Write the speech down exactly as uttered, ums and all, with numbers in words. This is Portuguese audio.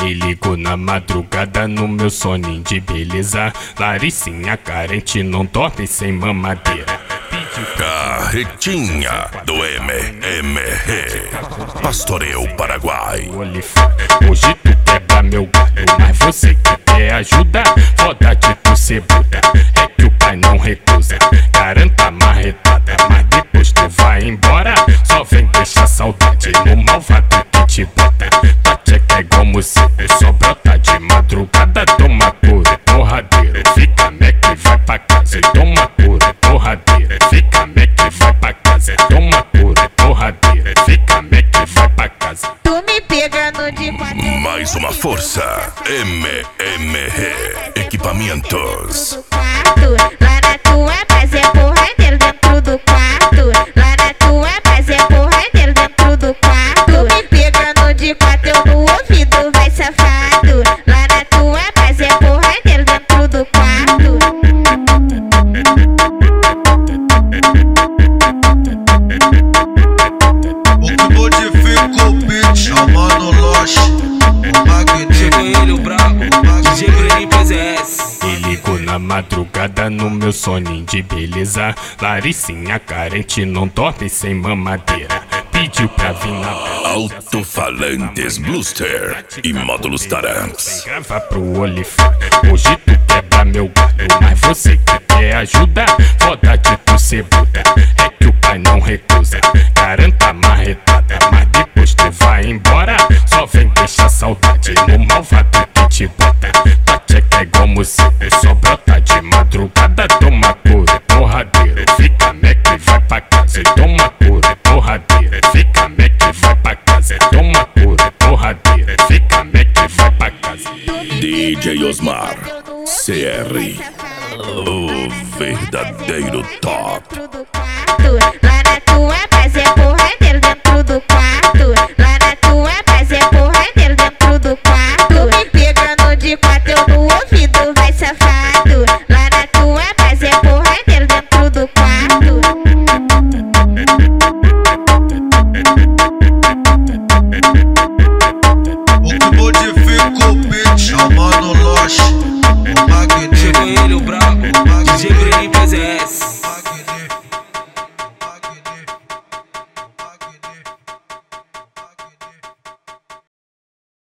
Me ligo na madrugada no meu soninho de beleza. Laricinha carente não dorme sem mamadeira. Carretinha do M M R Pastoreio Paraguai. Hoje tu quebra meu galho, mas você que quer ajuda, foda de tu ser Buda. É que o pai não recusa, garanta a marretada, mas depois tu vai embora. Só vem deixar saudade no malvado que te bota. Tua tcheca é igual morcego, só brota de madrugada. Toma couro, porradeiro, fica mec e vai pra casa. E toma couro, porradeiro, fica mec e vai pra casa. Toma couro, porradeiro, fica mec e vai pra casa. Tu me pegando de quatro. Mais uma força, M M R Equipamentos. Lá na tua base é porradeiro dentro do quarto. Lá na tua base é porradeiro dentro do quarto. Tu me pegando de quatro, eu no ouvido, vai safado. Lá na tua base é porradeiro dentro do quarto. O que modifica o beat, chamando Loche, o magnífico. Chegou ele, o brabo, D J Bruninho P Z S. Me ligo na madrugada no meu soninho de beleza. Laricinha carente não dorme sem mamadeira. Pediu pra vir na Alto-falantes Bluster e módulos Taranx. grava pro Olifante. Hoje tu quebra meu galho, mas você que quer ajuda, foda de tu ser Buda. É que o pai não recusa, garanta a marretada, mas depois tu vai embora. Só vem deixar saudade no malvado que te bota. Tua tcheca é igual morcego, só brota de madrugada. Toma couro, porradeiro, fica mec e vai pra casa. E toma couro, porradeiro, fica mec e vai pra casa. Toma couro, porradeiro, fica mec e vai pra casa. D J Osmar C R, o verdadeiro top. Lá na tua base é porradeiro.